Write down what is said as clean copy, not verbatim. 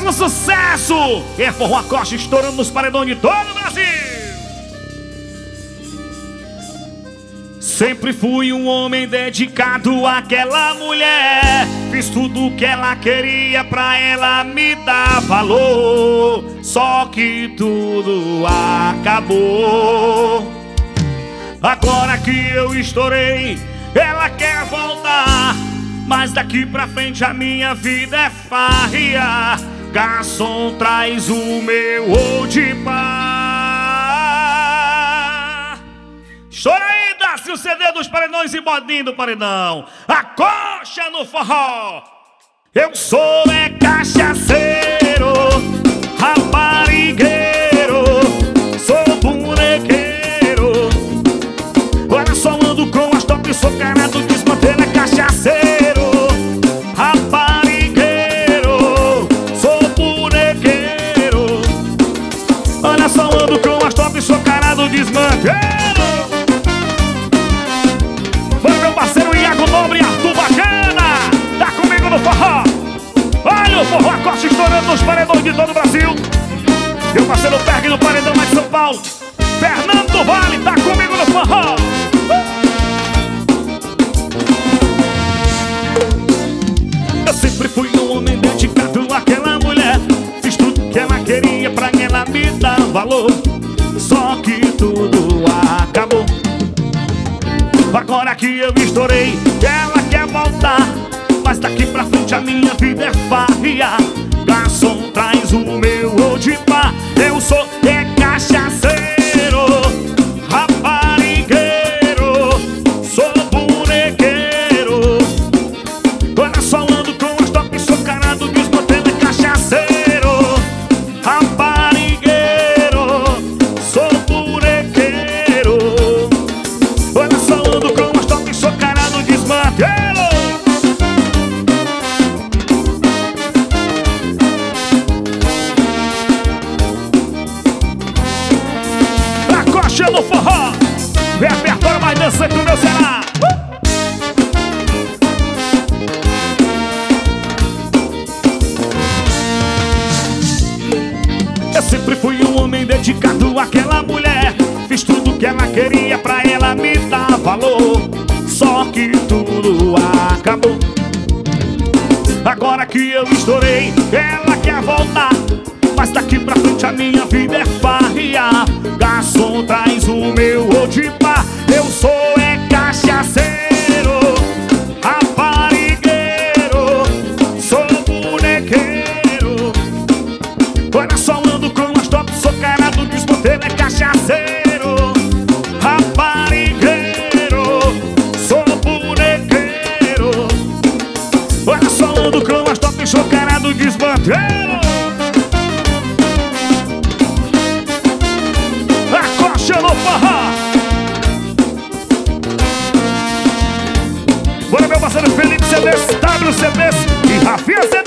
fazendo sucesso. É Forró Acosta estourando nos paredões de todo o Brasil. Sempre fui um homem dedicado àquela mulher. Fiz tudo que ela queria pra ela me dar valor. Só que tudo acabou. Agora que eu estourei, ela quer voltar. Mas daqui pra frente a minha vida é farria. Garçom, traz o meu Old Par. Estoura aí, dá-se o CD dos paredões e bodinho do paredão. A coxa no forró. Eu sou cachaceiro, raparigueiro, sou bonequeiro. Olha só, ando com as top, sou carado, desmantelo, cachaceiro, raparigueiro, sou bonequeiro. Olha só, ando com as top, sou carado, desmantelo. Foi meu parceiro Iago Nobre e Arthur Bacana, tá comigo no forró. Olha o Forró Acosta estourando nos paredões de todo o Brasil. Meu parceiro Berg no paredão lá de São Paulo, Fernando Vale, tá comigo no forró. Eu sempre fui um homem dedicado àquela mulher. Fiz tudo que ela queria pra ela me dar valor. Só que tudo acabou. Agora que eu estourei, ela quer voltar. Mas daqui pra frente a minha vida é farria. Garçom, traz o meu Old Par. Eu sou cachaceiro, raparigueiro, sou bonequeiro. Olha só, ando com as top, sou carado, desmantelo, cachaceiro, raparigueiro, sou bonequeiro. Olha só, ando com as top, sou carado, desmantelo. No forró, repertório mais dançante do meu Ceará. Eu sempre fui um homem dedicado àquela mulher. Fiz tudo que ela queria pra ela me dar valor. Só que tudo acabou. Agora que eu estourei, ela quer voltar. Mas daqui pra frente a minha vida é farria. Garçom, traz o meu Old Par. Eu sou cachaceiro, raparigueiro, sou bonequeiro. Olha só, ando com as top, sou carado, desmantelo, cachaceiro, raparigueiro, sou bonequeiro. Olha só, ando com as top, sou carado, desmantelo. No forró. Bora, meu parceiro Felipe CDs, WCDs e Rafinha CDs.